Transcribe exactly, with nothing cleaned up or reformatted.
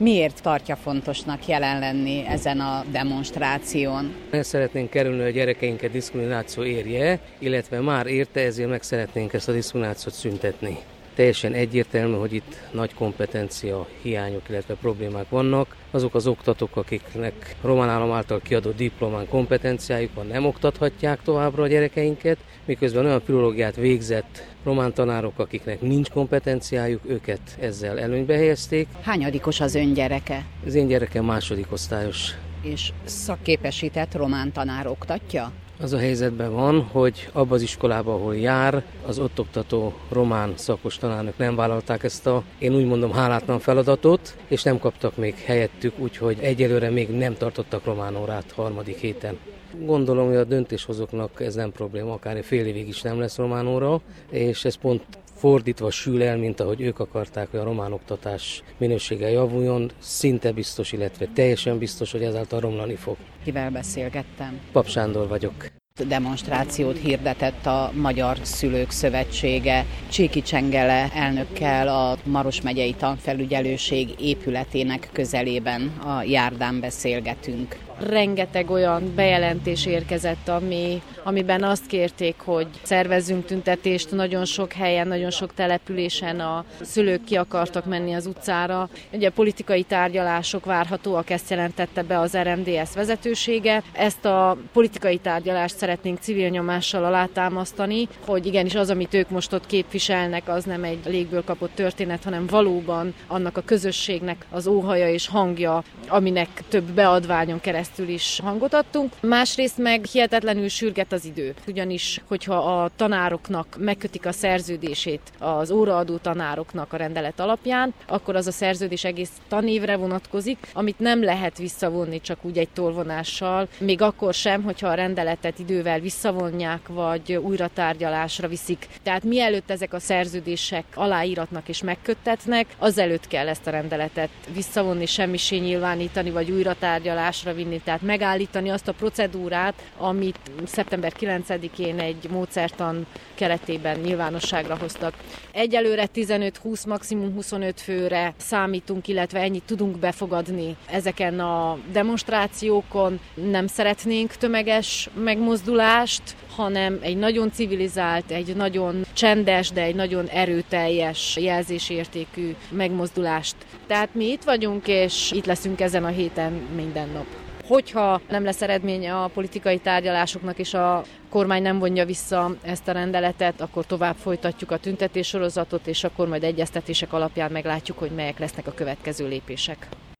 Miért tartja fontosnak jelen lenni ezen a demonstráción? El szeretnénk kerülni, hogy a gyerekeinket diszkrimináció érje, illetve már érte, ezért meg szeretnénk ezt a diszkriminációt szüntetni. Teljesen egyértelmű, hogy itt nagy kompetencia hiányok, illetve problémák vannak. Azok az oktatók, akiknek román állam által kiadott diplomán kompetenciájuk van, nem oktathatják továbbra a gyerekeinket, miközben olyan filológiát végzett román tanárok, akiknek nincs kompetenciájuk, őket ezzel előnybe helyezték. Hányadikos az ön gyereke? Az én gyerekem második osztályos. És szakképesített román tanár oktatja? Az a helyzetben van, hogy abban az iskolában, ahol jár, az ott oktató román szakos tanárnök nem vállalták ezt a, én úgy mondom, hálátlan feladatot, és nem kaptak még helyettük, úgyhogy egyelőre még nem tartottak román órát harmadik héten. Gondolom, hogy a döntéshozóknak ez nem probléma, akár egy fél évig is nem lesz román óra, és ez pont fordítva sül el, mint ahogy ők akarták, hogy a román oktatás minősége javuljon, szinte biztos, illetve teljesen biztos, hogy ezáltal romlani fog. Kivel beszélgettem? Pap Sándor vagyok. Demonstrációt hirdetett a Magyar Szülők Szövetsége. Csíki Csengele elnökkel a Maros megyei tanfelügyelőség épületének közelében a járdán beszélgetünk. Rengeteg olyan bejelentés érkezett, ami, amiben azt kérték, hogy szervezzünk tüntetést. Nagyon sok helyen, nagyon sok településen a szülők ki akartak menni az utcára. Ugye politikai tárgyalások várhatóak, ezt jelentette be az er em dé es vezetősége. Ezt a politikai tárgyalást szeretnénk civil nyomással alátámasztani, hogy igenis az, amit ők most ott képviselnek, az nem egy légből kapott történet, hanem valóban annak a közösségnek az óhaja és hangja, aminek több beadványon keresztül is hangot adtunk. Másrészt meg hihetetlenül sürget az idő. Ugyanis, hogyha a tanároknak megkötik a szerződését, az óraadó tanároknak a rendelet alapján, akkor az a szerződés egész tanévre vonatkozik, amit nem lehet visszavonni csak úgy egy tolvonással, még akkor sem, hogyha a rendeletet idővel visszavonják, vagy újra tárgyalásra viszik. Tehát mielőtt ezek a szerződések aláíratnak és megköttetnek, azelőtt kell ezt a rendeletet visszavonni, semmisé nyilvánítani, vagy újra tárgyalásra vinni, tehát megállítani azt a procedúrát, amit szeptember kilencedikén egy módszertan keretében nyilvánosságra hoztak. Egyelőre tizenöt-húsz, maximum huszonöt főre számítunk, illetve ennyit tudunk befogadni ezeken a demonstrációkon. Nem szeretnénk tömeges megmozdulást, hanem egy nagyon civilizált, egy nagyon csendes, de egy nagyon erőteljes jelzésértékű megmozdulást. Tehát mi itt vagyunk, és itt leszünk ezen a héten minden nap. Hogyha nem lesz eredménye a politikai tárgyalásoknak, és a kormány nem vonja vissza ezt a rendeletet, akkor tovább folytatjuk a tüntetéssorozatot, és akkor majd egyeztetések alapján meglátjuk, hogy melyek lesznek a következő lépések.